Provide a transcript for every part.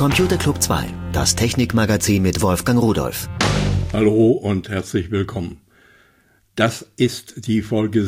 Computer Club 2, das Technikmagazin mit Wolfgang Rudolph. Hallo und herzlich willkommen. Das ist die Folge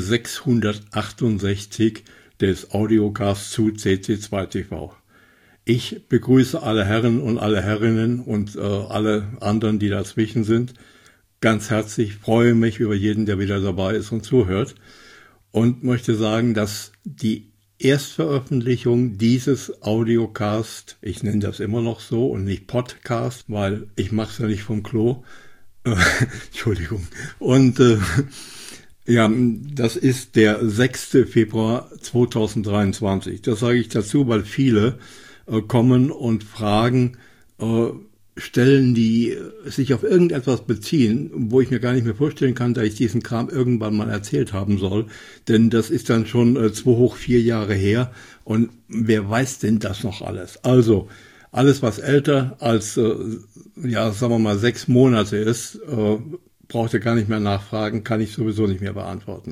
668 des Audiocasts zu CC2TV. Ich begrüße alle Herren und alle Herrinnen und alle anderen, die dazwischen sind. Ganz herzlich, freue mich über jeden, der wieder dabei ist und zuhört. Und möchte sagen, dass die Erstveröffentlichung dieses Audiocast, ich nenne das immer noch so und nicht Podcast, weil ich mache es ja nicht vom Klo, Entschuldigung, und ja, das ist der 6. Februar 2023. Das sage ich dazu, weil viele kommen und fragen, Stellen, die sich auf irgendetwas beziehen, wo ich mir gar nicht mehr vorstellen kann, dass ich diesen Kram irgendwann mal erzählt haben soll. Denn das ist dann schon 4 Jahre her. Und wer weiß denn das noch alles? Also, alles, was älter als, sagen wir mal 6 Monate ist, braucht ihr gar nicht mehr nachfragen, kann ich sowieso nicht mehr beantworten.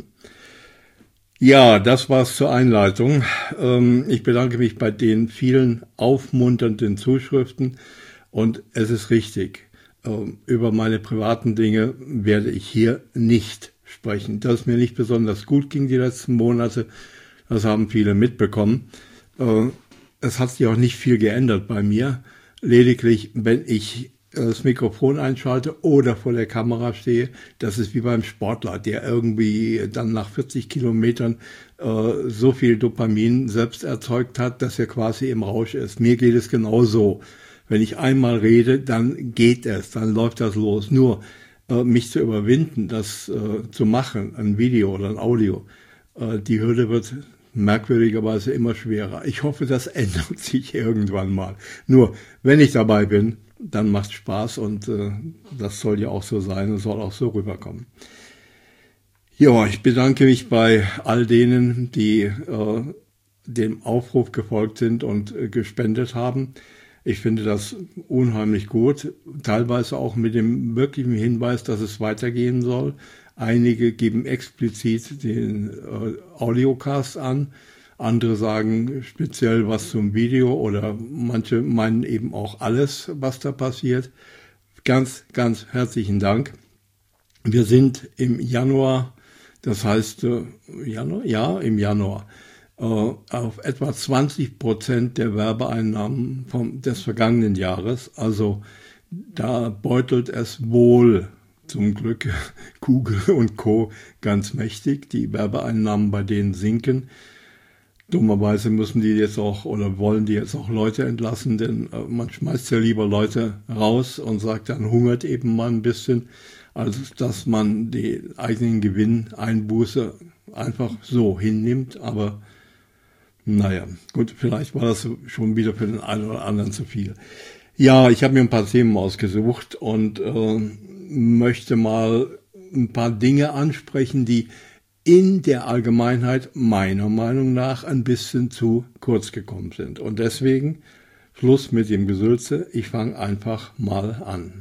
Ja, das war's zur Einleitung. Ich bedanke mich bei den vielen aufmunternden Zuschriften. Und es ist richtig, über meine privaten Dinge werde ich hier nicht sprechen. Dass es mir nicht besonders gut ging die letzten Monate, das haben viele mitbekommen. Es hat sich auch nicht viel geändert bei mir. Lediglich, wenn ich das Mikrofon einschalte oder vor der Kamera stehe, das ist wie beim Sportler, der irgendwie dann nach 40 Kilometern so viel Dopamin selbst erzeugt hat, dass er quasi im Rausch ist. Mir geht es genauso. Wenn ich einmal rede, dann geht es, dann läuft das los. Nur mich zu überwinden, das zu machen, ein Video oder ein Audio, die Hürde wird merkwürdigerweise immer schwerer. Ich hoffe, das ändert sich irgendwann mal. Nur, wenn ich dabei bin, dann macht es Spaß und das soll ja auch so sein und soll auch so rüberkommen. Ja, ich bedanke mich bei all denen, die dem Aufruf gefolgt sind und gespendet haben. Ich finde das unheimlich gut, teilweise auch mit dem wirklichen Hinweis, dass es weitergehen soll. Einige geben explizit den Audiocast an, andere sagen speziell was zum Video oder manche meinen eben auch alles, was da passiert. Ganz, ganz herzlichen Dank. Wir sind im Januar, das heißt im Januar. Auf etwa 20% der Werbeeinnahmen des vergangenen Jahres. Also da beutelt es wohl zum Glück Google und Co. ganz mächtig. Die Werbeeinnahmen bei denen sinken. Dummerweise müssen die jetzt auch oder wollen die jetzt auch Leute entlassen, denn man schmeißt ja lieber Leute raus und sagt, dann hungert eben mal ein bisschen, als dass man die eigenen Gewinneinbuße einfach so hinnimmt, aber naja, gut, vielleicht war das schon wieder für den einen oder anderen zu viel. Ja, ich habe mir ein paar Themen ausgesucht und möchte mal ein paar Dinge ansprechen, die in der Allgemeinheit meiner Meinung nach ein bisschen zu kurz gekommen sind. Und deswegen Schluss mit dem Gesülze, ich fange einfach mal an.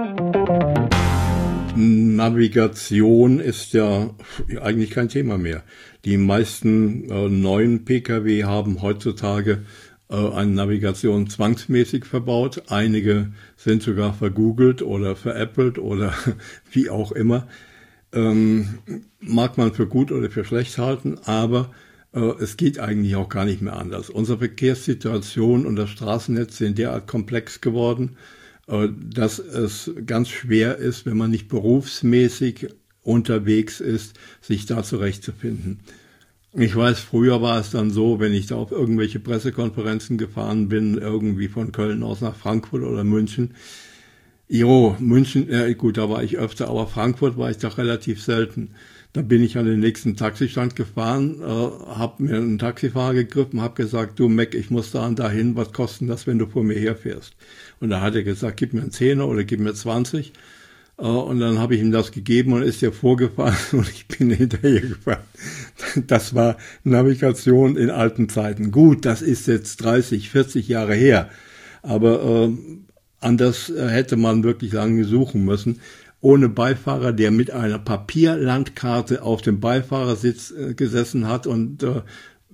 Navigation ist ja eigentlich kein Thema mehr. Die meisten neuen Pkw haben heutzutage eine Navigation zwangsmäßig verbaut. Einige sind sogar vergoogelt oder veräppelt oder wie auch immer. Mag man für gut oder für schlecht halten, aber es geht eigentlich auch gar nicht mehr anders. Unsere Verkehrssituation und das Straßennetz sind derart komplex geworden, dass es ganz schwer ist, wenn man nicht berufsmäßig unterwegs ist, sich da zurechtzufinden. Ich weiß, früher war es dann so, wenn ich da auf irgendwelche Pressekonferenzen gefahren bin, irgendwie von Köln aus nach Frankfurt oder München. München, gut, da war ich öfter, aber Frankfurt war ich doch relativ selten. Da bin ich an den nächsten Taxistand gefahren, habe mir einen Taxifahrer gegriffen, habe gesagt, du Mac, ich muss da und dahin, was kostet das, wenn du vor mir herfährst? Und da hat er gesagt, gib mir einen 10er oder gib mir 20. Und dann habe ich ihm das gegeben und ist er vorgefahren und ich bin hinterher gefahren. Das war Navigation in alten Zeiten. Gut, das ist jetzt 30, 40 Jahre her, aber anders hätte man wirklich lange suchen müssen. Ohne Beifahrer, der mit einer Papierlandkarte auf dem Beifahrersitz gesessen hat und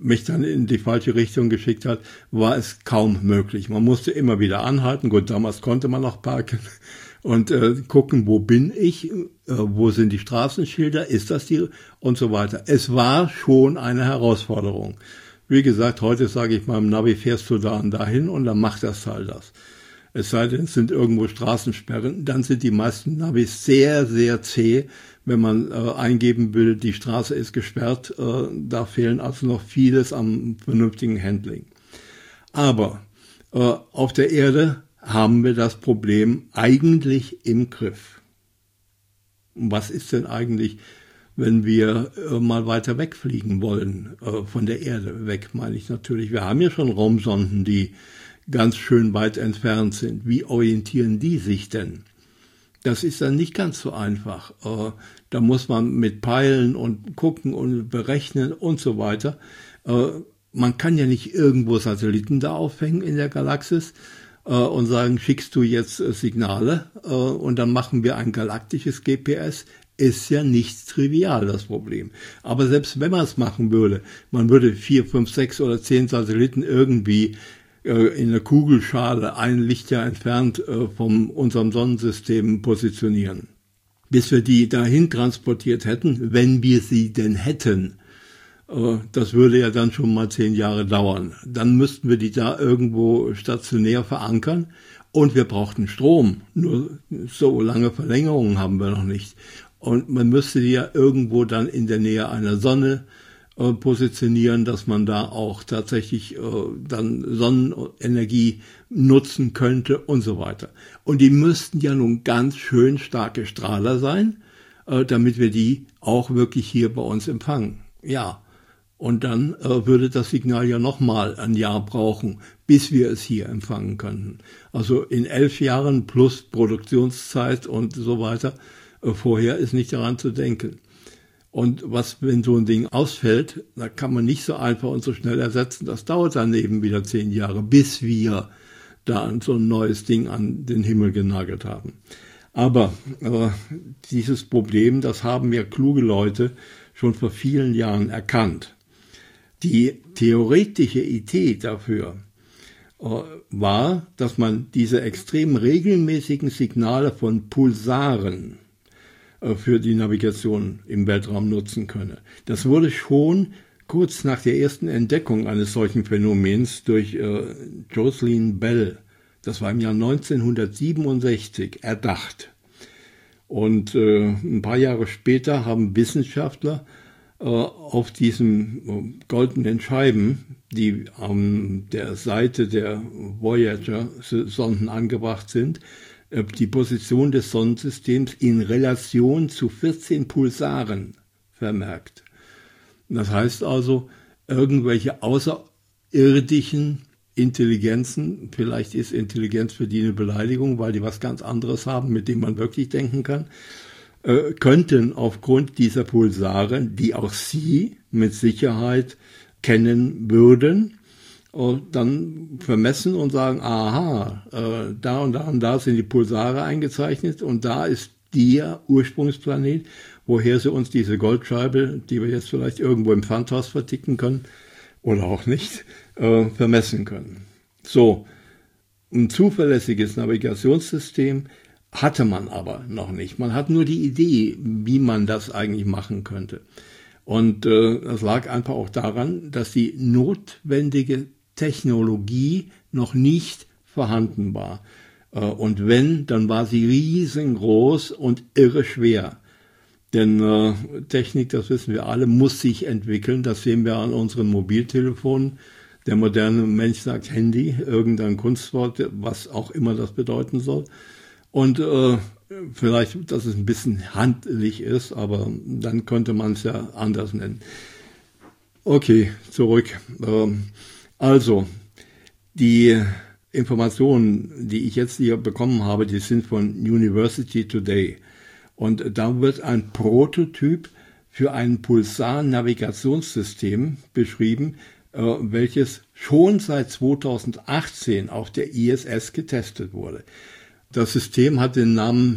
mich dann in die falsche Richtung geschickt hat, war es kaum möglich. Man musste immer wieder anhalten. Gut, damals konnte man noch parken und gucken, wo bin ich, wo sind die Straßenschilder, ist das die und so weiter. Es war schon eine Herausforderung. Wie gesagt, heute sage ich meinem Navi, fährst du da und dahin und dann macht das Teil das. Es sei denn, es sind irgendwo Straßensperren, dann sind die meisten Navis sehr, sehr zäh. Wenn man eingeben will, die Straße ist gesperrt, da fehlen also noch vieles am vernünftigen Handling. Aber auf der Erde haben wir das Problem eigentlich im Griff. Was ist denn eigentlich, wenn wir mal weiter wegfliegen wollen, von der Erde weg, meine ich natürlich. Wir haben ja schon Raumsonden, die ganz schön weit entfernt sind. Wie orientieren die sich denn? Das ist dann nicht ganz so einfach. Da muss man mit peilen und gucken und berechnen und so weiter. Man kann ja nicht irgendwo Satelliten da aufhängen in der Galaxis und sagen, schickst du jetzt Signale und dann machen wir ein galaktisches GPS. Ist ja nicht trivial, das Problem. Aber selbst wenn man es machen würde, man würde 4, 5, 6 oder 10 Satelliten irgendwie in einer Kugelschale ein Lichtjahr entfernt von unserem Sonnensystem positionieren. Bis wir die dahin transportiert hätten, wenn wir sie denn hätten, das würde ja dann schon mal 10 Jahre dauern. Dann müssten wir die da irgendwo stationär verankern und wir brauchten Strom. Nur so lange Verlängerungen haben wir noch nicht. Und man müsste die ja irgendwo dann in der Nähe einer Sonne positionieren, dass man da auch tatsächlich dann Sonnenenergie nutzen könnte und so weiter. Und die müssten ja nun ganz schön starke Strahler sein, damit wir die auch wirklich hier bei uns empfangen. Ja, und dann würde das Signal ja nochmal ein Jahr brauchen, bis wir es hier empfangen könnten. Also in 11 Jahren plus Produktionszeit und so weiter, vorher ist nicht daran zu denken. Und was, wenn so ein Ding ausfällt, da kann man nicht so einfach und so schnell ersetzen. Das dauert dann eben wieder 10 Jahre, bis wir da so ein neues Ding an den Himmel genagelt haben. Aber dieses Problem, das haben ja kluge Leute schon vor vielen Jahren erkannt. Die theoretische Idee dafür war, dass man diese extrem regelmäßigen Signale von Pulsaren für die Navigation im Weltraum nutzen könne. Das wurde schon kurz nach der ersten Entdeckung eines solchen Phänomens durch Jocelyn Bell, das war im Jahr 1967, erdacht. Und ein paar Jahre später haben Wissenschaftler auf diesen goldenen Scheiben, die an der Seite der Voyager-Sonden angebracht sind, die Position des Sonnensystems in Relation zu 14 Pulsaren vermerkt. Das heißt also, irgendwelche außerirdischen Intelligenzen, vielleicht ist Intelligenz für die eine Beleidigung, weil die was ganz anderes haben, mit dem man wirklich denken kann, könnten aufgrund dieser Pulsare, die auch Sie mit Sicherheit kennen würden, dann vermessen und sagen, aha, da und da und da sind die Pulsare eingezeichnet und da ist der Ursprungsplanet, woher sie uns diese Goldscheibe, die wir jetzt vielleicht irgendwo im Pfandhaus verticken können oder auch nicht, vermessen können. So, ein zuverlässiges Navigationssystem hatte man aber noch nicht. Man hat nur die Idee, wie man das eigentlich machen könnte. Und das lag einfach auch daran, dass die notwendige Technologie noch nicht vorhanden war. Und wenn, dann war sie riesengroß und irre schwer. Denn Technik, das wissen wir alle, muss sich entwickeln. Das sehen wir an unseren Mobiltelefonen. Der moderne Mensch sagt Handy, irgendein Kunstwort, was auch immer das bedeuten soll. Und vielleicht, dass es ein bisschen handlich ist, aber dann könnte man es ja anders nennen. Okay, zurück. Also, die Informationen, die ich jetzt hier bekommen habe, die sind von University Today. Und da wird ein Prototyp für ein Pulsar-Navigationssystem beschrieben, welches schon seit 2018 auf der ISS getestet wurde. Das System hat den Namen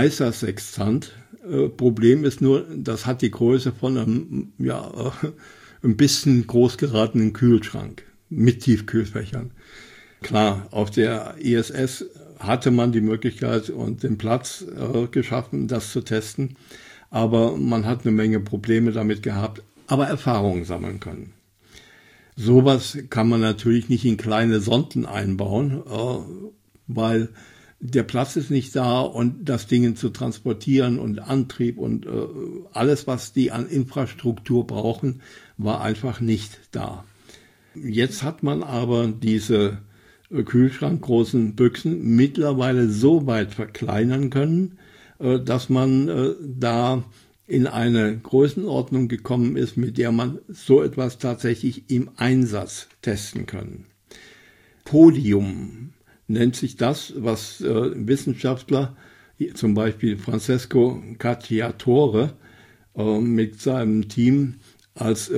NISA-Sextant. Problem ist nur, das hat die Größe von einem ein bisschen groß geratenen Kühlschrank mit Tiefkühlfächern. Klar, auf der ISS hatte man die Möglichkeit und den Platz geschaffen, das zu testen, aber man hat eine Menge Probleme damit gehabt, aber Erfahrungen sammeln können. Sowas kann man natürlich nicht in kleine Sonden einbauen, weil der Platz ist nicht da und das Ding zu transportieren und Antrieb und alles, was die an Infrastruktur brauchen, war einfach nicht da. Jetzt hat man aber diese kühlschrankgroßen Büchsen mittlerweile so weit verkleinern können, dass man da in eine Größenordnung gekommen ist, mit der man so etwas tatsächlich im Einsatz testen kann. Podium nennt sich das, was Wissenschaftler, zum Beispiel Francesco Cacciatore, mit seinem Team als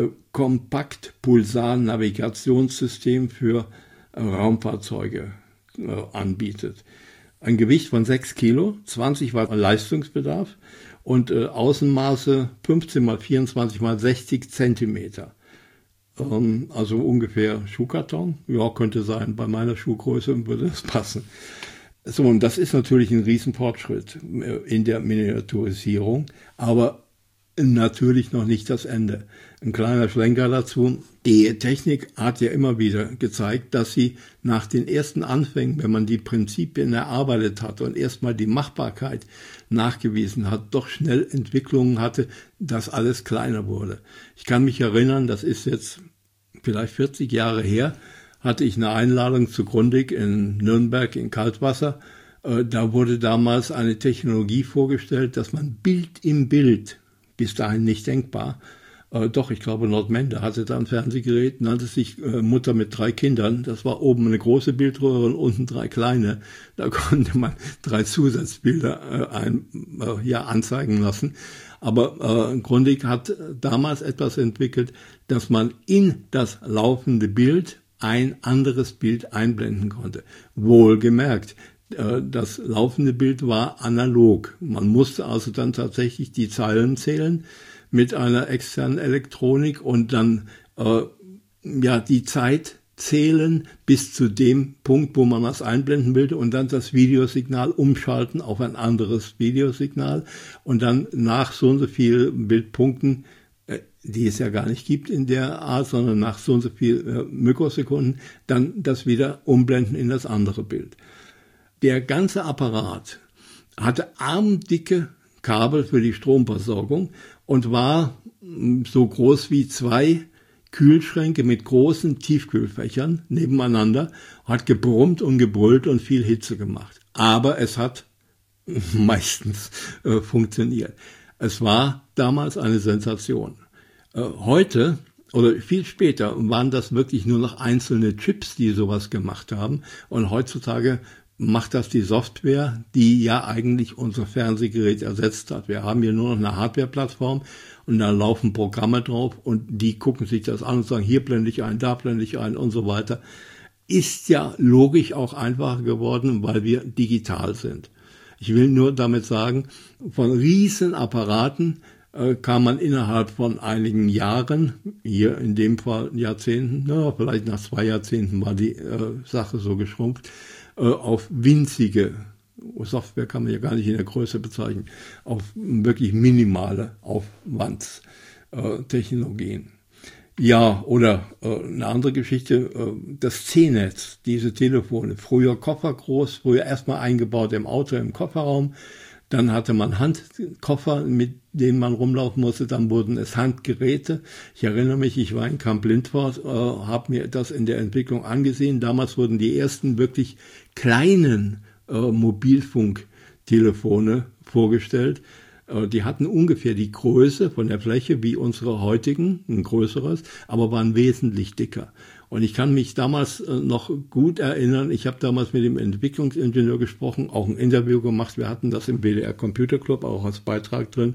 Kompakt-Pulsar-Navigationssystem für Raumfahrzeuge anbietet. Ein Gewicht von 6 Kilo, 20 Watt Leistungsbedarf und Außenmaße 15 mal 24 mal 60 Zentimeter. Also ungefähr Schuhkarton. Ja, könnte sein. Bei meiner Schuhgröße würde das passen. So, und das ist natürlich ein Riesenfortschritt in der Miniaturisierung, aber natürlich noch nicht das Ende. Ein kleiner Schlenker dazu. Die Technik hat ja immer wieder gezeigt, dass sie nach den ersten Anfängen, wenn man die Prinzipien erarbeitet hat und erstmal die Machbarkeit nachgewiesen hat, doch schnell Entwicklungen hatte, dass alles kleiner wurde. Ich kann mich erinnern, das ist jetzt vielleicht 40 Jahre her, hatte ich eine Einladung zu Grundig in Nürnberg in Kaltwasser. Da wurde damals eine Technologie vorgestellt, dass man Bild im Bild, bis dahin nicht denkbar, ich glaube Nordmende hatte da ein Fernsehgerät, nannte sich Mutter mit 3 Kindern. Das war oben eine große Bildröhre und unten 3 kleine. Da konnte man 3 Zusatzbilder anzeigen lassen. Aber Grundig hat damals etwas entwickelt, dass man in das laufende Bild ein anderes Bild einblenden konnte. Wohlgemerkt, das laufende Bild war analog. Man musste also dann tatsächlich die Zeilen zählen mit einer externen Elektronik und dann die Zeit zählen bis zu dem Punkt, wo man das einblenden will und dann das Videosignal umschalten auf ein anderes Videosignal und dann nach so und so viel Bildpunkten, die es ja gar nicht gibt in der Art, sondern nach so und so viel Mikrosekunden, dann das wieder umblenden in das andere Bild. Der ganze Apparat hatte armdicke Kabel für die Stromversorgung und war so groß wie 2 Kühlschränke mit großen Tiefkühlfächern nebeneinander, hat gebrummt und gebrüllt und viel Hitze gemacht. Aber es hat meistens funktioniert. Es war damals eine Sensation. Heute oder viel später waren das wirklich nur noch einzelne Chips, die sowas gemacht haben. Und heutzutage macht das die Software, die ja eigentlich unser Fernsehgerät ersetzt hat. Wir haben hier nur noch eine Hardware-Plattform und da laufen Programme drauf und die gucken sich das an und sagen, hier blende ich ein, da blende ich ein und so weiter. Ist ja logisch auch einfacher geworden, weil wir digital sind. Ich will nur damit sagen, von riesen Apparaten kann man innerhalb von einigen Jahren, hier in dem Fall Jahrzehnten, vielleicht nach 2 Jahrzehnten war die Sache so geschrumpft, auf winzige, Software kann man ja gar nicht in der Größe bezeichnen, auf wirklich minimale Aufwandstechnologien. Ja, oder eine andere Geschichte, das C-Netz, diese Telefone, früher koffergroß, früher erstmal eingebaut im Auto, im Kofferraum, dann hatte man Handkoffer, mit denen man rumlaufen musste, dann wurden es Handgeräte. Ich erinnere mich, ich war in Camp Lindford, habe mir das in der Entwicklung angesehen. Damals wurden die ersten wirklich kleinen Mobilfunktelefone vorgestellt. Die hatten ungefähr die Größe von der Fläche wie unsere heutigen, ein größeres, aber waren wesentlich dicker. Und ich kann mich damals noch gut erinnern, ich habe damals mit dem Entwicklungsingenieur gesprochen, auch ein Interview gemacht, wir hatten das im WDR Computer Club auch als Beitrag drin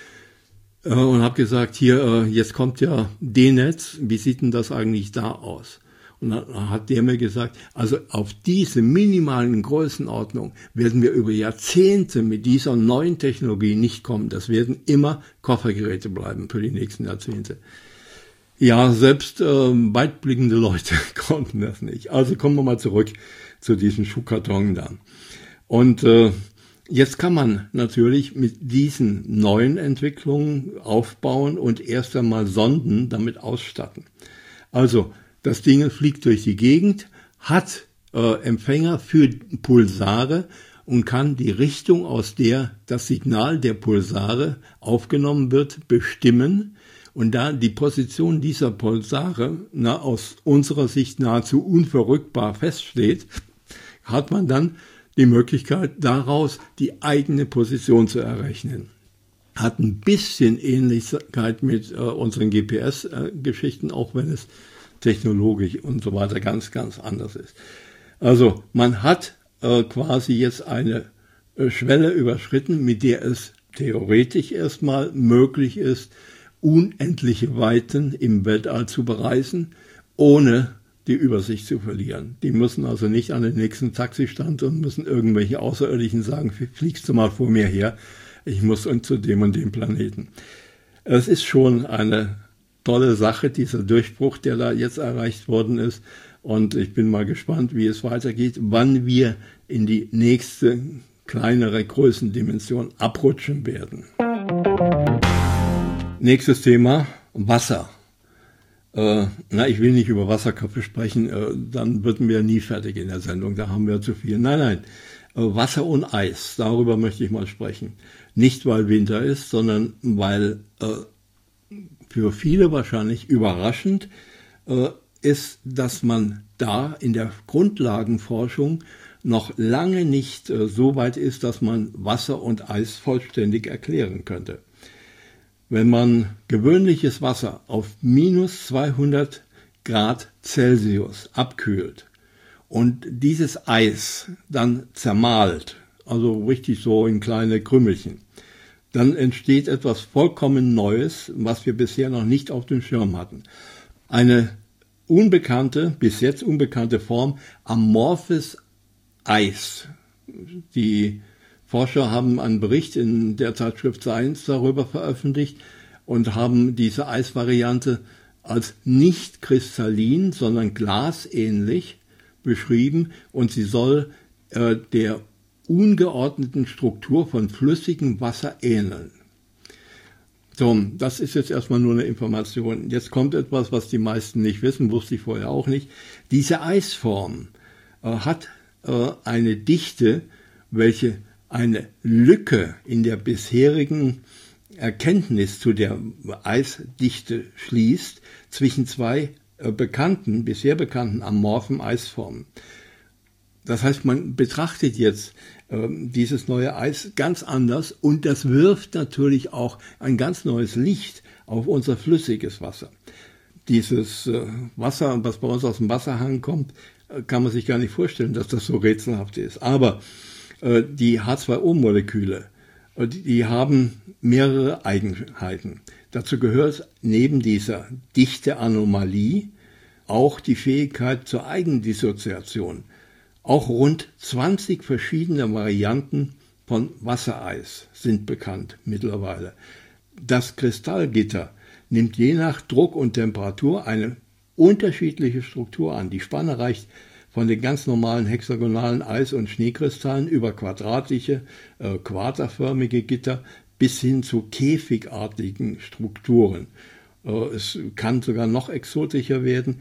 und habe gesagt, hier, jetzt kommt ja D-Netz, wie sieht denn das eigentlich da aus? Und dann hat der mir gesagt, also auf diese minimalen Größenordnung werden wir über Jahrzehnte mit dieser neuen Technologie nicht kommen. Das werden immer Koffergeräte bleiben für die nächsten Jahrzehnte. Ja, selbst weitblickende Leute konnten das nicht. Also kommen wir mal zurück zu diesem Schuhkarton da. Und jetzt kann man natürlich mit diesen neuen Entwicklungen aufbauen und erst einmal Sonden damit ausstatten. Also das Ding fliegt durch die Gegend, hat Empfänger für Pulsare und kann die Richtung, aus der das Signal der Pulsare aufgenommen wird, bestimmen. Und da die Position dieser Pulsare aus unserer Sicht nahezu unverrückbar feststeht, hat man dann die Möglichkeit, daraus die eigene Position zu errechnen. Hat ein bisschen Ähnlichkeit mit unseren GPS-Geschichten, auch wenn es technologisch und so weiter ganz, ganz anders ist. Also man hat quasi jetzt eine Schwelle überschritten, mit der es theoretisch erstmal möglich ist, unendliche Weiten im Weltall zu bereisen, ohne die Übersicht zu verlieren. Die müssen also nicht an den nächsten Taxistand und müssen irgendwelche Außerirdischen sagen, fliegst du mal vor mir her, ich muss zu dem und dem Planeten. Es ist schon eine tolle Sache, dieser Durchbruch, der da jetzt erreicht worden ist. Und ich bin mal gespannt, wie es weitergeht, wann wir in die nächste, kleinere Größendimension abrutschen werden. Nächstes Thema, Wasser. Ich will nicht über Wasserköpfe sprechen, dann würden wir nie fertig in der Sendung, da haben wir zu viel. Nein, Wasser und Eis, darüber möchte ich mal sprechen. Nicht, weil Winter ist, sondern weil für viele wahrscheinlich überraschend ist, dass man da in der Grundlagenforschung noch lange nicht so weit ist, dass man Wasser und Eis vollständig erklären könnte. Wenn man gewöhnliches Wasser auf minus 200 Grad Celsius abkühlt und dieses Eis dann zermahlt, also richtig so in kleine Krümelchen, dann entsteht etwas vollkommen Neues, was wir bisher noch nicht auf dem Schirm hatten. Eine bis jetzt unbekannte Form amorphes Eis. Die Forscher haben einen Bericht in der Zeitschrift Science darüber veröffentlicht und haben diese Eisvariante als nicht kristallin, sondern glasähnlich beschrieben und sie soll der ungeordneten Struktur von flüssigem Wasser ähneln. So, das ist jetzt erstmal nur eine Information. Jetzt kommt etwas, was die meisten nicht wissen, wusste ich vorher auch nicht. Diese Eisform hat eine Dichte, welche eine Lücke in der bisherigen Erkenntnis zu der Eisdichte schließt zwischen zwei bisher bekannten amorphen Eisformen. Das heißt, man betrachtet jetzt dieses neue Eis ganz anders und das wirft natürlich auch ein ganz neues Licht auf unser flüssiges Wasser. Dieses Wasser, was bei uns aus dem Wasserhahn kommt, kann man sich gar nicht vorstellen, dass das so rätselhaft ist. Aber die H2O-Moleküle, die haben mehrere Eigenheiten. Dazu gehört neben dieser Dichteanomalie auch die Fähigkeit zur Eigendissoziation. Auch rund 20 verschiedene Varianten von Wassereis sind bekannt mittlerweile. Das Kristallgitter nimmt je nach Druck und Temperatur eine unterschiedliche Struktur an. Die Spanne reicht von den ganz normalen hexagonalen Eis- und Schneekristallen über quadratische, quaderförmige Gitter bis hin zu käfigartigen Strukturen. Es kann sogar noch exotischer werden.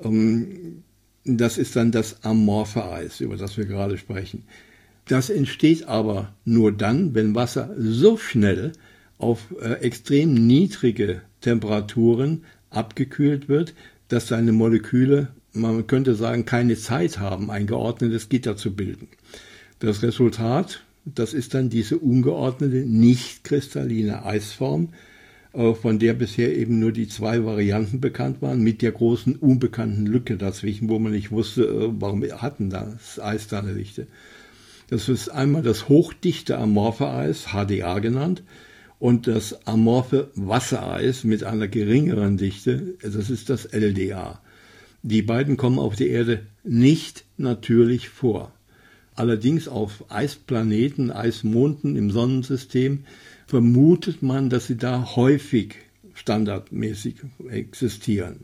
Das ist dann das amorphe Eis, über das wir gerade sprechen. Das entsteht aber nur dann, wenn Wasser so schnell auf extrem niedrige Temperaturen abgekühlt wird, dass seine Moleküle, man könnte sagen, keine Zeit haben, ein geordnetes Gitter zu bilden. Das Resultat, das ist dann diese ungeordnete, nicht kristalline Eisform, von der bisher eben nur die zwei Varianten bekannt waren, mit der großen unbekannten Lücke dazwischen, wo man nicht wusste, warum hatten das Eis da eine Dichte. Das ist einmal das hochdichte amorphe Eis, HDA genannt, und das amorphe Wassereis mit einer geringeren Dichte, das ist das LDA. Die beiden kommen auf der Erde nicht natürlich vor. Allerdings auf Eisplaneten, Eismonden im Sonnensystem vermutet man, dass sie da häufig standardmäßig existieren.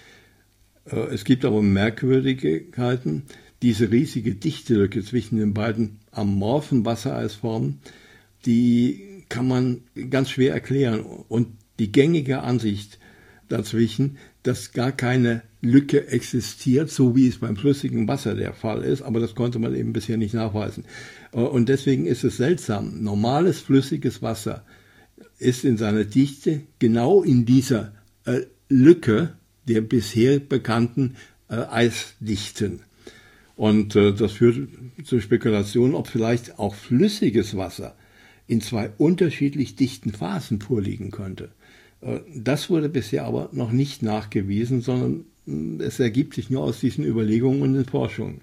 Es gibt aber Merkwürdigkeiten. Diese riesige Dichtelücke zwischen den beiden amorphen Wassereisformen, die kann man ganz schwer erklären. Und die gängige Ansicht dazwischen, dass gar keine Lücke existiert, so wie es beim flüssigen Wasser der Fall ist, aber das konnte man eben bisher nicht nachweisen. Und deswegen ist es seltsam. Normales flüssiges Wasser ist in seiner Dichte genau in dieser Lücke der bisher bekannten Eisdichten. Und das führt zur Spekulation, ob vielleicht auch flüssiges Wasser in zwei unterschiedlich dichten Phasen vorliegen könnte. Das wurde bisher aber noch nicht nachgewiesen, sondern es ergibt sich nur aus diesen Überlegungen und den Forschungen.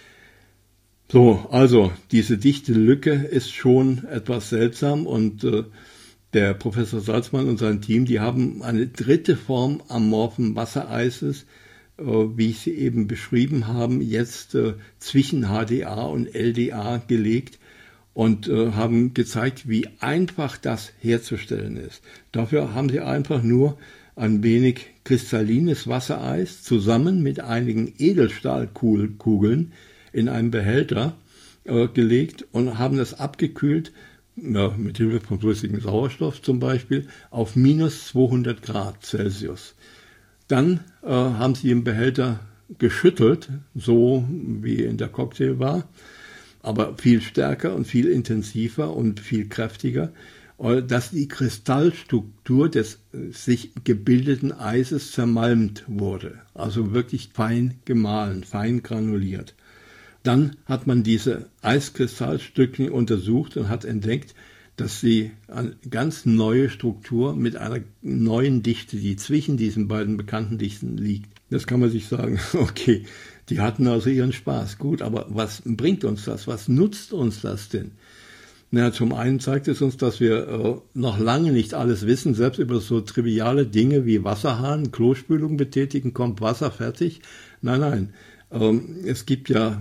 So, also diese dichte Lücke ist schon etwas seltsam und der Professor Salzmann und sein Team, die haben eine dritte Form amorphen Wassereises, wie ich sie eben beschrieben haben, jetzt zwischen HDA und LDA gelegt und haben gezeigt, wie einfach das herzustellen ist. Dafür haben sie einfach nur ein wenig kristallines Wassereis zusammen mit einigen Edelstahlkugeln in einen Behälter gelegt und haben das abgekühlt, mit Hilfe von flüssigem Sauerstoff zum Beispiel, auf minus 200 Grad Celsius. Dann haben sie den Behälter geschüttelt, so wie in der Cocktail war, aber viel stärker und viel intensiver und viel kräftiger, dass die Kristallstruktur des sich gebildeten Eises zermalmt wurde, also wirklich fein gemahlen, fein granuliert. Dann hat man diese Eiskristallstückchen untersucht und hat entdeckt, dass sie eine ganz neue Struktur mit einer neuen Dichte, die zwischen diesen beiden bekannten Dichten liegt. Das kann man sich sagen, okay, die hatten also ihren Spaß. Gut, aber was bringt uns das? Was nutzt uns das denn? Na, zum einen zeigt es uns, dass wir noch lange nicht alles wissen, selbst über so triviale Dinge wie Wasserhahn, Klospülung betätigen, kommt Wasser fertig. Nein, es gibt ja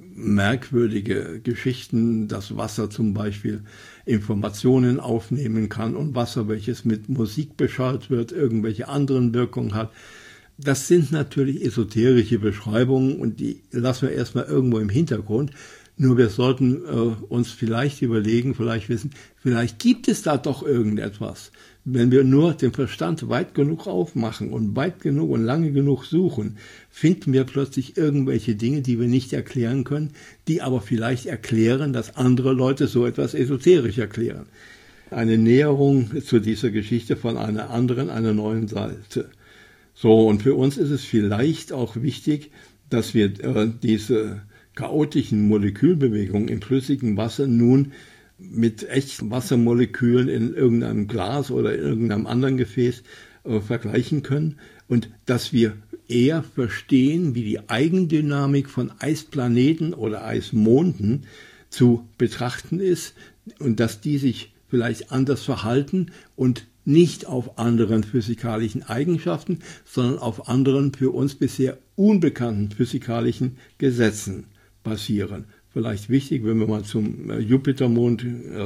merkwürdige Geschichten, dass Wasser zum Beispiel Informationen aufnehmen kann und Wasser, welches mit Musik beschallt wird, irgendwelche anderen Wirkungen hat. Das sind natürlich esoterische Beschreibungen und die lassen wir erstmal irgendwo im Hintergrund. Nur wir sollten uns vielleicht überlegen, vielleicht wissen, vielleicht gibt es da doch irgendetwas. Wenn wir nur den Verstand weit genug aufmachen und weit genug und lange genug suchen, finden wir plötzlich irgendwelche Dinge, die wir nicht erklären können, die aber vielleicht erklären, dass andere Leute so etwas esoterisch erklären. Eine Näherung zu dieser Geschichte von einer anderen, einer neuen Seite. So, und für uns ist es vielleicht auch wichtig, dass wir diese chaotischen Molekülbewegungen im flüssigen Wasser nun mit echten Wassermolekülen in irgendeinem Glas oder in irgendeinem anderen Gefäß vergleichen können und dass wir eher verstehen, wie die Eigendynamik von Eisplaneten oder Eismonden zu betrachten ist und dass die sich vielleicht anders verhalten und nicht auf anderen physikalischen Eigenschaften, sondern auf anderen für uns bisher unbekannten physikalischen Gesetzen basieren. Vielleicht wichtig, wenn wir mal zum Jupitermond,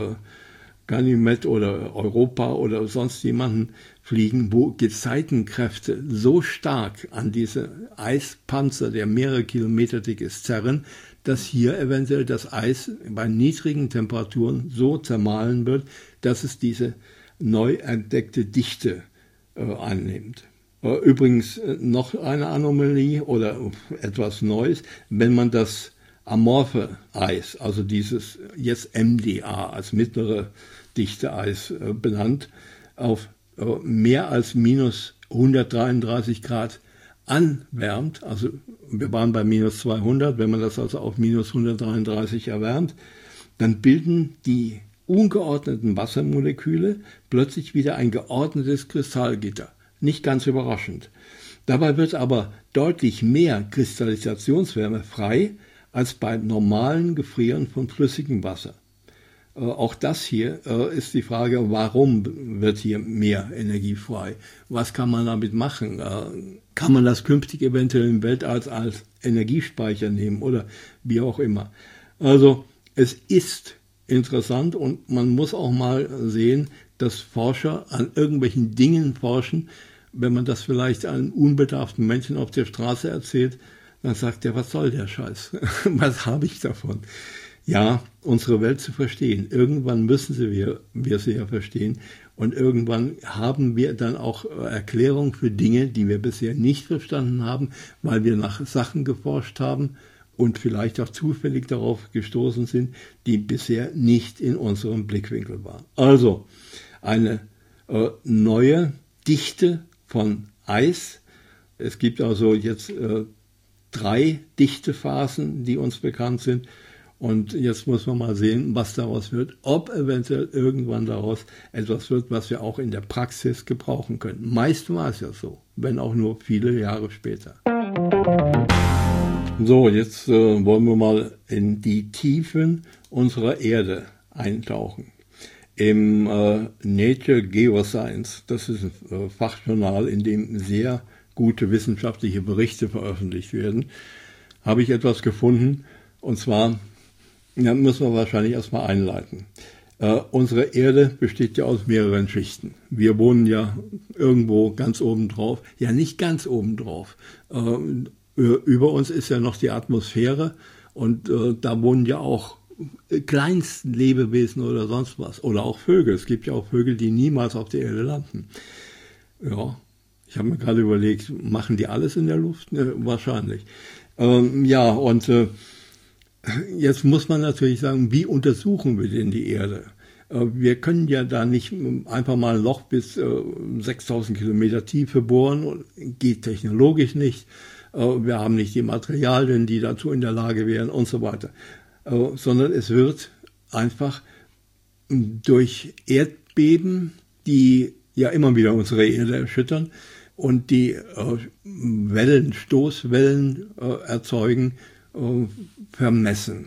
Ganymed oder Europa oder sonst jemanden fliegen, wo Gezeitenkräfte so stark an diese Eispanzer, der mehrere Kilometer dick ist, zerren, dass hier eventuell das Eis bei niedrigen Temperaturen so zermahlen wird, dass es diese neu entdeckte Dichte annimmt. Übrigens noch eine Anomalie oder etwas Neues, wenn man das amorphe Eis, also dieses jetzt MDA als mittlere dichte Eis benannt, auf mehr als minus 133 Grad anwärmt, also wir waren bei minus 200, wenn man das also auf minus 133 erwärmt, dann bilden die ungeordneten Wassermoleküle plötzlich wieder ein geordnetes Kristallgitter. Nicht ganz überraschend. Dabei wird aber deutlich mehr Kristallisationswärme frei als beim normalen Gefrieren von flüssigem Wasser. Auch das hier ist die Frage, warum wird hier mehr Energie frei? Was kann man damit machen? Kann man das künftig eventuell im Weltall als Energiespeicher nehmen oder wie auch immer? Also es ist interessant und man muss auch mal sehen, dass Forscher an irgendwelchen Dingen forschen. Wenn man das vielleicht einem unbedarften Menschen auf der Straße erzählt, dann sagt er, was soll der Scheiß? Was habe ich davon? Ja, unsere Welt zu verstehen. Irgendwann müssen wir sie ja verstehen. Und irgendwann haben wir dann auch Erklärungen für Dinge, die wir bisher nicht verstanden haben, weil wir nach Sachen geforscht haben und vielleicht auch zufällig darauf gestoßen sind, die bisher nicht in unserem Blickwinkel waren. Also eine neue Dichte von Eis. Es gibt also jetzt 3 Dichtephasen, die uns bekannt sind. Und jetzt muss man mal sehen, was daraus wird, ob eventuell irgendwann daraus etwas wird, was wir auch in der Praxis gebrauchen können. Meist war es ja so, wenn auch nur viele Jahre später. So, jetzt wollen wir mal in die Tiefen unserer Erde eintauchen. Im Nature Geoscience, das ist ein Fachjournal, in dem sehr gute wissenschaftliche Berichte veröffentlicht werden, habe ich etwas gefunden, und zwar, da müssen wir wahrscheinlich erstmal einleiten. Unsere Erde besteht ja aus mehreren Schichten. Wir wohnen ja irgendwo ganz oben drauf. Ja, nicht ganz oben drauf. Über uns ist ja noch die Atmosphäre und da wohnen ja auch kleinsten Lebewesen oder sonst was. Oder auch Vögel. Es gibt ja auch Vögel, die niemals auf der Erde landen. Ja, ich habe mir gerade überlegt, machen die alles in der Luft? Wahrscheinlich. Ja, und jetzt muss man natürlich sagen, wie untersuchen wir denn die Erde? Wir können ja da nicht einfach mal ein Loch bis 6000 Kilometer Tiefe bohren, geht technologisch nicht. Wir haben nicht die Materialien, die dazu in der Lage wären und so weiter. Sondern es wird einfach durch Erdbeben, die ja immer wieder unsere Erde erschüttern und die Wellen, Stoßwellen erzeugen, vermessen.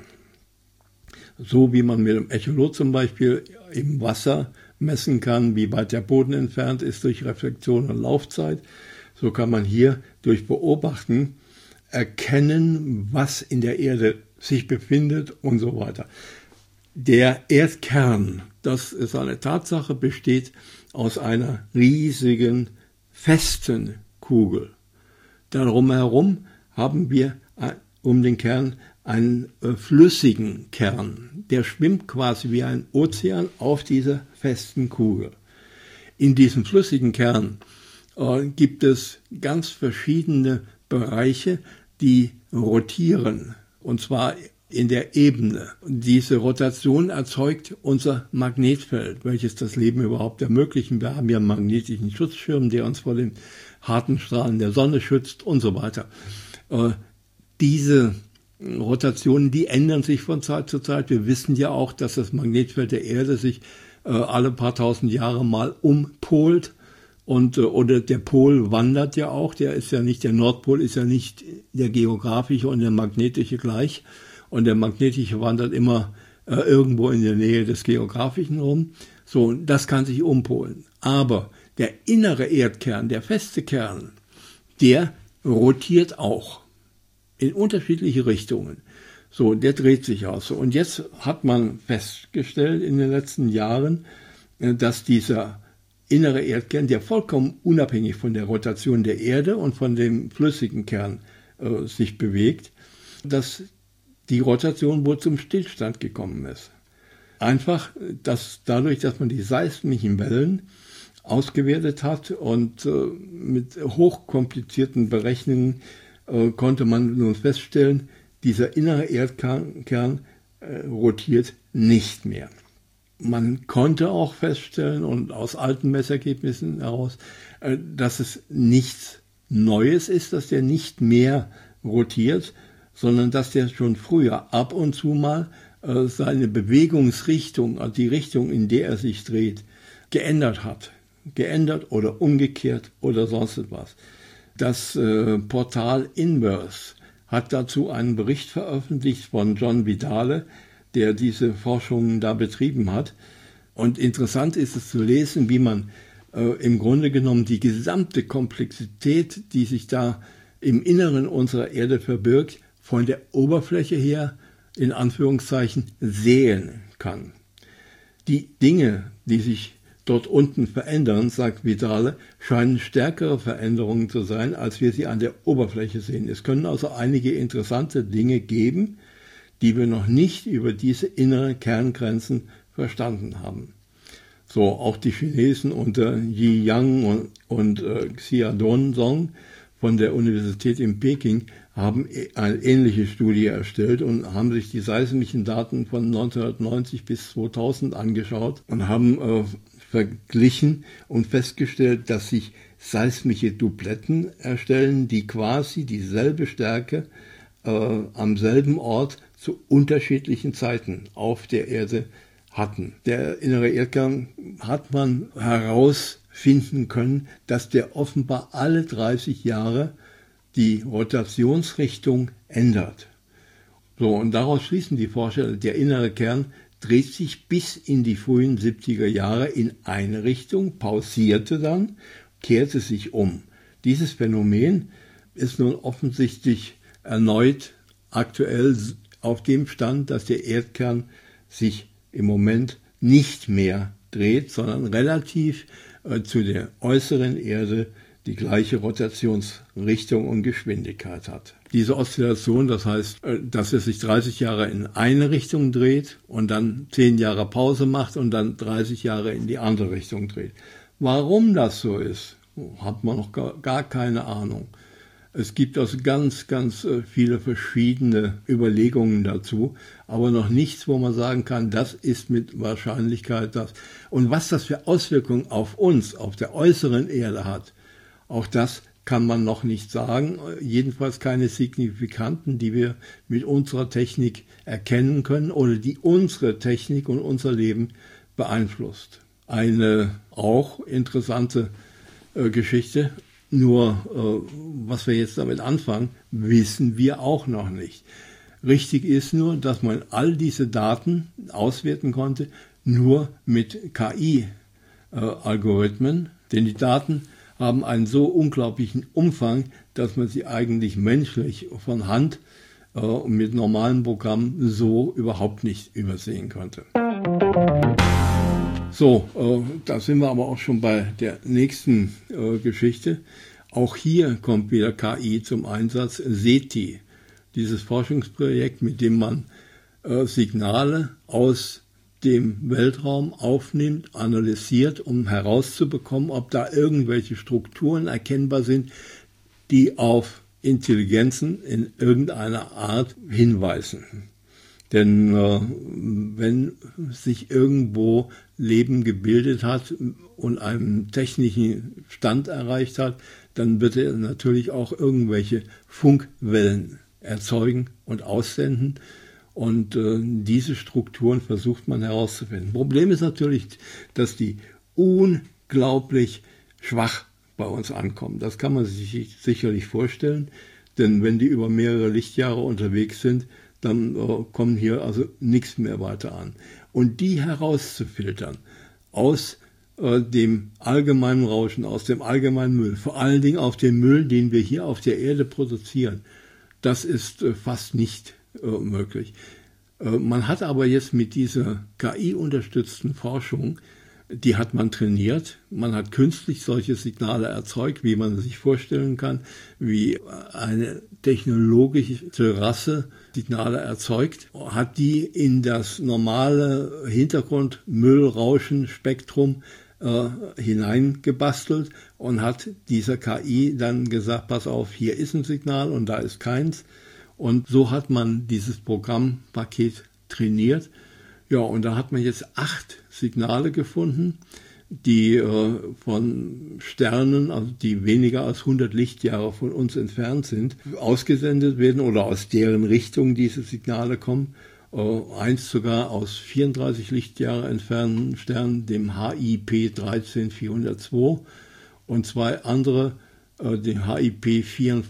So wie man mit dem Echolot zum Beispiel im Wasser messen kann, wie weit der Boden entfernt ist durch Reflexion und Laufzeit, so kann man hier durch Beobachten erkennen, was in der Erde sich befindet und so weiter. Der Erdkern, das ist eine Tatsache, besteht aus einer riesigen, festen Kugel. Darum herum haben wir um den Kern einen flüssigen Kern. Der schwimmt quasi wie ein Ozean auf dieser festen Kugel. In diesem flüssigen Kern gibt es ganz verschiedene Bereiche, die rotieren, und zwar in der Ebene. Diese Rotation erzeugt unser Magnetfeld, welches das Leben überhaupt ermöglichen. Wir haben ja einen magnetischen Schutzschirm, der uns vor den harten Strahlen der Sonne schützt und so weiter. Diese Rotationen, die ändern sich von Zeit zu Zeit. Wir wissen ja auch, dass das Magnetfeld der Erde sich alle paar tausend Jahre mal umpolt. Und oder der Pol wandert ja auch, der Nordpol ist ja nicht der geografische und der magnetische gleich. Und der magnetische wandert immer irgendwo in der Nähe des geografischen rum. So, das kann sich umpolen. Aber der innere Erdkern, der feste Kern, der rotiert auch in unterschiedliche Richtungen. So, der dreht sich auch so. Und jetzt hat man festgestellt in den letzten Jahren, dass dieser innere Erdkern, der vollkommen unabhängig von der Rotation der Erde und von dem flüssigen Kern sich bewegt, dass die Rotation wohl zum Stillstand gekommen ist. Einfach, dass dadurch, dass man die seismischen Wellen ausgewertet hat und mit hochkomplizierten Berechnungen konnte man nun feststellen, dieser innere Erdkern rotiert nicht mehr. Man konnte auch feststellen, und aus alten Messergebnissen heraus, dass es nichts Neues ist, dass der nicht mehr rotiert, sondern dass der schon früher ab und zu mal seine Bewegungsrichtung, also die Richtung, in der er sich dreht, geändert hat. Geändert oder umgekehrt oder sonst etwas. Das Portal Inverse hat dazu einen Bericht veröffentlicht von John Vidale, der diese Forschungen da betrieben hat. Und interessant ist es zu lesen, wie man im Grunde genommen die gesamte Komplexität, die sich da im Inneren unserer Erde verbirgt, von der Oberfläche her, in Anführungszeichen, sehen kann. Die Dinge, die sich dort unten verändern, sagt Vitale, scheinen stärkere Veränderungen zu sein, als wir sie an der Oberfläche sehen. Es können also einige interessante Dinge geben, die wir noch nicht über diese inneren Kerngrenzen verstanden haben. So, auch die Chinesen unter Yi Yang und Xia Dongzong von der Universität in Peking haben eine ähnliche Studie erstellt und haben sich die seismischen Daten von 1990 bis 2000 angeschaut und haben verglichen und festgestellt, dass sich seismische Dupletten erstellen, die quasi dieselbe Stärke am selben Ort zu unterschiedlichen Zeiten auf der Erde hatten. Der innere Erdkern hat man herausfinden können, dass der offenbar alle 30 Jahre die Rotationsrichtung ändert. So, und daraus schließen die Forscher, der innere Kern dreht sich bis in die frühen 70er Jahre in eine Richtung, pausierte dann, kehrte sich um. Dieses Phänomen ist nun offensichtlich erneut aktuell auf dem Stand, dass der Erdkern sich im Moment nicht mehr dreht, sondern relativ zu der äußeren Erde die gleiche Rotationsrichtung und Geschwindigkeit hat. Diese Oszillation, das heißt, dass er sich 30 Jahre in eine Richtung dreht und dann 10 Jahre Pause macht und dann 30 Jahre in die andere Richtung dreht. Warum das so ist, hat man noch gar keine Ahnung. Es gibt also ganz viele verschiedene Überlegungen dazu, aber noch nichts, wo man sagen kann, das ist mit Wahrscheinlichkeit das. Und was das für Auswirkungen auf uns, auf der äußeren Erde hat, auch das kann man noch nicht sagen, jedenfalls keine signifikanten, die wir mit unserer Technik erkennen können oder die unsere Technik und unser Leben beeinflusst. Eine auch interessante Geschichte, nur was wir jetzt damit anfangen, wissen wir auch noch nicht. Richtig ist nur, dass man all diese Daten auswerten konnte, nur mit KI-Algorithmen, denn die Daten haben einen so unglaublichen Umfang, dass man sie eigentlich menschlich von Hand und mit normalen Programmen so überhaupt nicht übersehen konnte. So, da sind wir aber auch schon bei der nächsten Geschichte. Auch hier kommt wieder KI zum Einsatz. SETI, dieses Forschungsprojekt, mit dem man Signale aus dem Weltraum aufnimmt, analysiert, um herauszubekommen, ob da irgendwelche Strukturen erkennbar sind, die auf Intelligenzen in irgendeiner Art hinweisen. Denn wenn sich irgendwo Leben gebildet hat und einen technischen Stand erreicht hat, dann wird er natürlich auch irgendwelche Funkwellen erzeugen und aussenden. Und diese Strukturen versucht man herauszufinden. Problem ist natürlich, dass die unglaublich schwach bei uns ankommen. Das kann man sich sicherlich vorstellen, denn wenn die über mehrere Lichtjahre unterwegs sind, dann kommen hier also nichts mehr weiter an. Und die herauszufiltern aus dem allgemeinen Rauschen, aus dem allgemeinen Müll, vor allen Dingen auf dem Müll, den wir hier auf der Erde produzieren, das ist fast nicht möglich. Man hat aber jetzt mit dieser KI-unterstützten Forschung, die hat man trainiert, man hat künstlich solche Signale erzeugt, wie man sich vorstellen kann, wie eine technologische Rasse Signale erzeugt, hat die in das normale Hintergrundmüllrauschen-Spektrum hineingebastelt und hat dieser KI dann gesagt, pass auf, hier ist ein Signal und da ist keins. Und so hat man dieses Programmpaket trainiert. Ja, und da hat man jetzt 8 Signale gefunden, die von Sternen, also die weniger als 100 Lichtjahre von uns entfernt sind, ausgesendet werden oder aus deren Richtung diese Signale kommen. Eins sogar aus 34 Lichtjahre entfernten Sternen, dem HIP 13402, und 2 andere, den HIP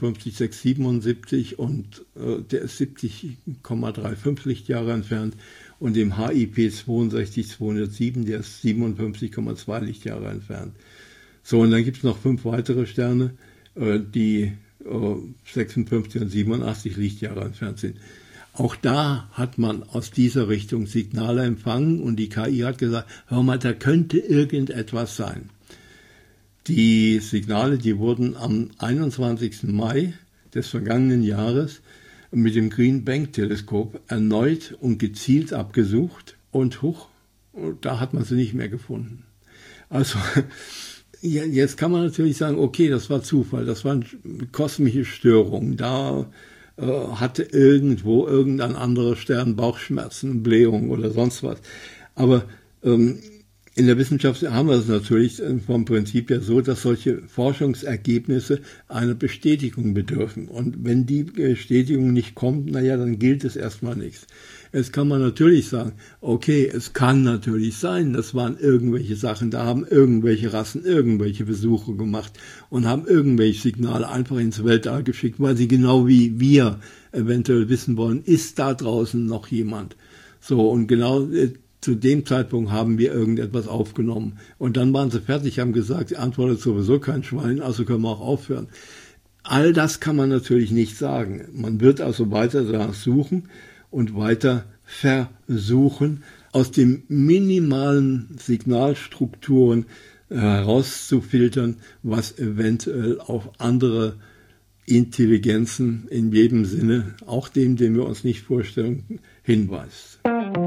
54677 und der ist 70,35 Lichtjahre entfernt, und dem HIP 62207, der ist 57,2 Lichtjahre entfernt. So, und dann gibt es noch 5 weitere Sterne, die 56 und 87 Lichtjahre entfernt sind. Auch da hat man aus dieser Richtung Signale empfangen und die KI hat gesagt, hör mal, da könnte irgendetwas sein. Die Signale, die wurden am 21. Mai des vergangenen Jahres mit dem Green Bank Teleskop erneut und gezielt abgesucht und da hat man sie nicht mehr gefunden. Also jetzt kann man natürlich sagen, okay, das war Zufall, das waren kosmische Störungen, da hatte irgendwo irgendein anderer Stern Bauchschmerzen, Blähungen oder sonst was. Aber in der Wissenschaft haben wir es natürlich vom Prinzip her so, dass solche Forschungsergebnisse einer Bestätigung bedürfen. Und wenn die Bestätigung nicht kommt, naja, dann gilt es erstmal nichts. Jetzt kann man natürlich sagen, okay, es kann natürlich sein, das waren irgendwelche Sachen, da haben irgendwelche Rassen irgendwelche Versuche gemacht und haben irgendwelche Signale einfach ins Weltall geschickt, weil sie genau wie wir eventuell wissen wollen, ist da draußen noch jemand? So, und genau zu dem Zeitpunkt haben wir irgendetwas aufgenommen. Und dann waren sie fertig, haben gesagt, sie antwortet sowieso kein Schwein, also können wir auch aufhören. All das kann man natürlich nicht sagen. Man wird also weiter danach suchen und weiter versuchen, aus den minimalen Signalstrukturen herauszufiltern, was eventuell auf andere Intelligenzen in jedem Sinne, auch dem, den wir uns nicht vorstellen, hinweist.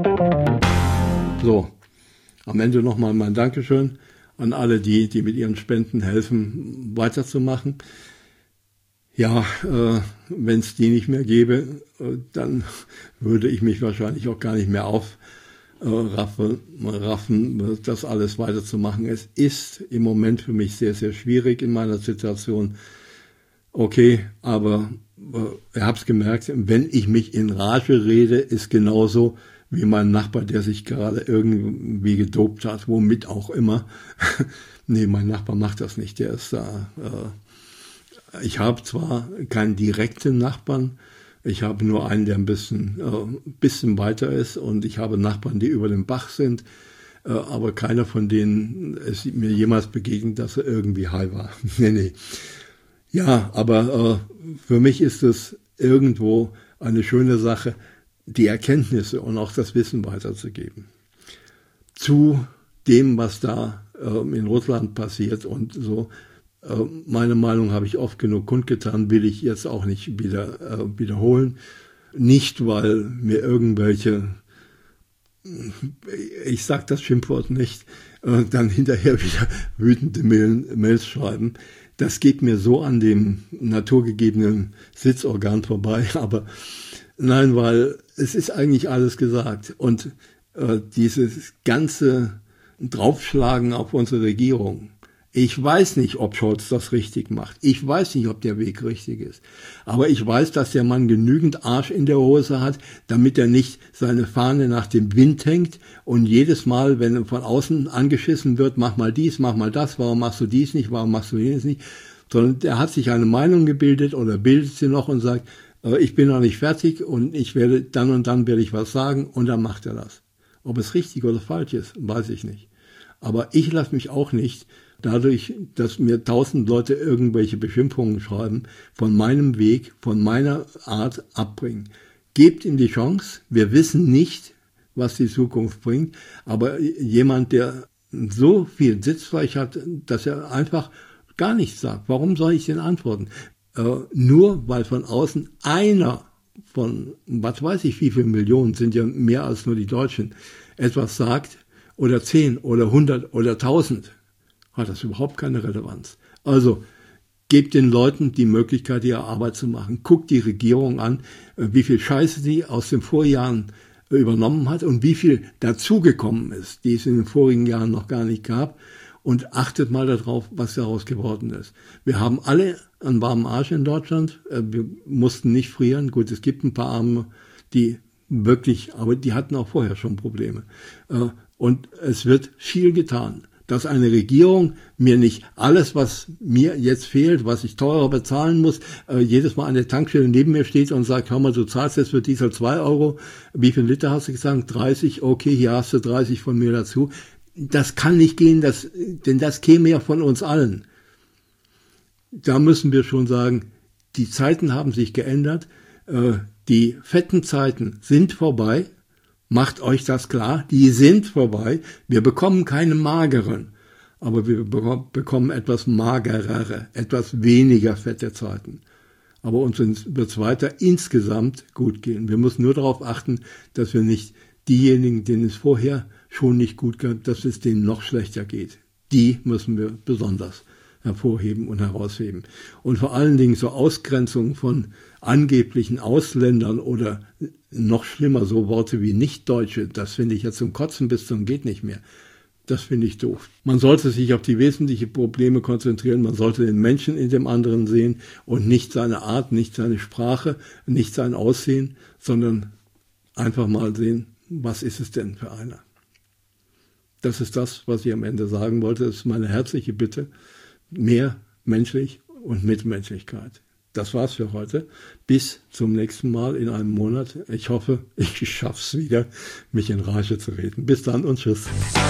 So, am Ende nochmal mein Dankeschön an alle die mit ihren Spenden helfen, weiterzumachen. Ja, wenn es die nicht mehr gäbe, dann würde ich mich wahrscheinlich auch gar nicht mehr aufraffen, das alles weiterzumachen. Es ist im Moment für mich sehr, sehr schwierig in meiner Situation. Okay, aber ihr habt's gemerkt, wenn ich mich in Rage rede, ist genauso wie mein Nachbar, der sich gerade irgendwie gedopt hat, womit auch immer. Nee, mein Nachbar macht das nicht, der ist da. Ich habe zwar keinen direkten Nachbarn, ich habe nur einen, der ein bisschen weiter ist und ich habe Nachbarn, die über dem Bach sind, aber keiner von denen ist mir jemals begegnet, dass er irgendwie high war. Nee. Ja, aber für mich ist es irgendwo eine schöne Sache, die Erkenntnisse und auch das Wissen weiterzugeben. Zu dem, was da in Russland passiert und so. Meine Meinung habe ich oft genug kundgetan, will ich jetzt auch nicht wiederholen. Nicht, weil mir irgendwelche, ich sage das Schimpfwort nicht, dann hinterher wieder wütende Mails schreiben. Das geht mir so an dem naturgegebenen Sitzorgan vorbei, aber nein, weil es ist eigentlich alles gesagt. Und dieses ganze Draufschlagen auf unsere Regierung, ich weiß nicht, ob Scholz das richtig macht. Ich weiß nicht, ob der Weg richtig ist. Aber ich weiß, dass der Mann genügend Arsch in der Hose hat, damit er nicht seine Fahne nach dem Wind hängt und jedes Mal, wenn er von außen angeschissen wird, mach mal dies, mach mal das, warum machst du dies nicht, warum machst du jenes nicht, sondern er hat sich eine Meinung gebildet oder bildet sie noch und sagt, ich bin noch nicht fertig und ich werde dann und dann werde ich was sagen und dann macht er das. Ob es richtig oder falsch ist, weiß ich nicht. Aber ich lasse mich auch nicht dadurch, dass mir 1000 Leute irgendwelche Beschimpfungen schreiben, von meinem Weg, von meiner Art abbringen. Gebt ihm die Chance. Wir wissen nicht, was die Zukunft bringt, aber jemand, der so viel Sitzfleisch hat, dass er einfach gar nichts sagt. Warum soll ich denn antworten? Nur weil von außen einer von, was weiß ich, wie viele Millionen, sind ja mehr als nur die Deutschen, etwas sagt, oder 10 oder 100 oder 1000, hat das überhaupt keine Relevanz. Also gebt den Leuten die Möglichkeit, ihre Arbeit zu machen. Guckt die Regierung an, wie viel Scheiße sie aus den Vorjahren übernommen hat und wie viel dazugekommen ist, die es in den vorigen Jahren noch gar nicht gab. Und achtet mal darauf, was daraus geworden ist. Wir haben alle einen warmen Arsch in Deutschland. Wir mussten nicht frieren. Gut, es gibt ein paar Arme, die wirklich, aber die hatten auch vorher schon Probleme. Und es wird viel getan. Dass eine Regierung mir nicht alles, was mir jetzt fehlt, was ich teurer bezahlen muss, jedes Mal an der Tankstelle neben mir steht und sagt, hör mal, du zahlst jetzt für Diesel 2 Euro. Wie viel Liter hast du gesagt? 30. Okay, hier hast du 30 von mir dazu. Das kann nicht gehen, denn das käme ja von uns allen. Da müssen wir schon sagen, die Zeiten haben sich geändert. Die fetten Zeiten sind vorbei. Macht euch das klar. Die sind vorbei. Wir bekommen keine mageren, aber wir bekommen etwas magerere, etwas weniger fette Zeiten. Aber uns wird es weiter insgesamt gut gehen. Wir müssen nur darauf achten, dass wir nicht diejenigen, denen es vorher schon nicht gut geht, dass es denen noch schlechter geht. Die müssen wir besonders hervorheben und herausheben. Und vor allen Dingen so Ausgrenzung von angeblichen Ausländern oder noch schlimmer, so Worte wie Nichtdeutsche, das finde ich jetzt zum Kotzen bis zum geht nicht mehr. Das finde ich doof. Man sollte sich auf die wesentlichen Probleme konzentrieren, man sollte den Menschen in dem anderen sehen und nicht seine Art, nicht seine Sprache, nicht sein Aussehen, sondern einfach mal sehen, was ist es denn für einer. Das ist das, was ich am Ende sagen wollte. Das ist meine herzliche Bitte. Mehr menschlich und Mitmenschlichkeit. Das war's für heute. Bis zum nächsten Mal in einem Monat. Ich hoffe, ich schaff's wieder, mich in Rage zu reden. Bis dann und tschüss.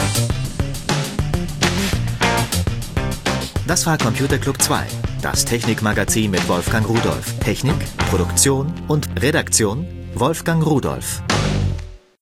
Das war Computer Club 2, das Technikmagazin mit Wolfgang Rudolph. Technik, Produktion und Redaktion Wolfgang Rudolph.